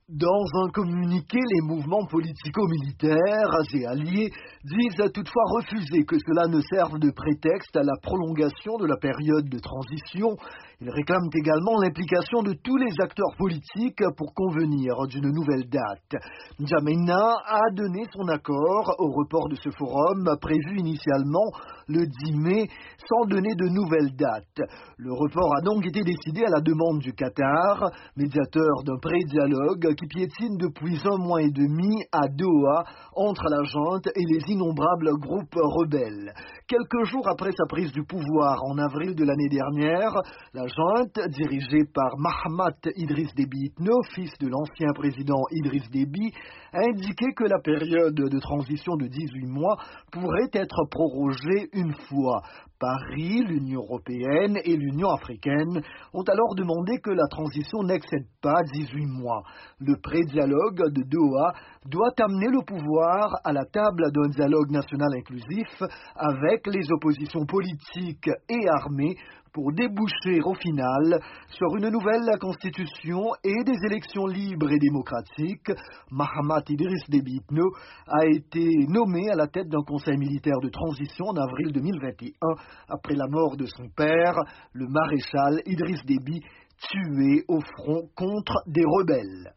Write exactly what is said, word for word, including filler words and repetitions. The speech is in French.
Dans un communiqué, les mouvements politico-militaires et alliés disent toutefois refuser que cela ne serve de prétexte à la prolongation de la période de transition. Ils réclament également l'implication de tous les acteurs politiques pour convenir d'une nouvelle date. N'Djamena a donné son accord au report de ce forum prévu initialement le dix mai sans donner de nouvelle date. Le report a donc été décidé à la demande du Qatar, médiateur d'un pré-dialogue qui piétine depuis un mois et demi à Doha entre la junte et les innombrables groupes rebelles. Quelques jours après sa prise du pouvoir en avril de l'année dernière, la junte, dirigée par Mahamat Idriss Déby Itno, fils de l'ancien président Idriss Déby, a indiqué que la période de transition de dix-huit mois pourrait être prorogée une fois. Paris, l'Union européenne et l'Union africaine ont alors demandé que la transition n'excède pas dix-huit mois. Le pré-dialogue de Doha doit amener le pouvoir à la table d'un dialogue national inclusif avec les oppositions politiques et armées pour déboucher au final sur une nouvelle constitution et des élections libres et démocratiques. Mahamat Idriss Déby Itno a été nommé à la tête d'un conseil militaire de transition en avril deux mille vingt et un après la mort de son père, le maréchal Idriss Déby, tué au front contre des rebelles.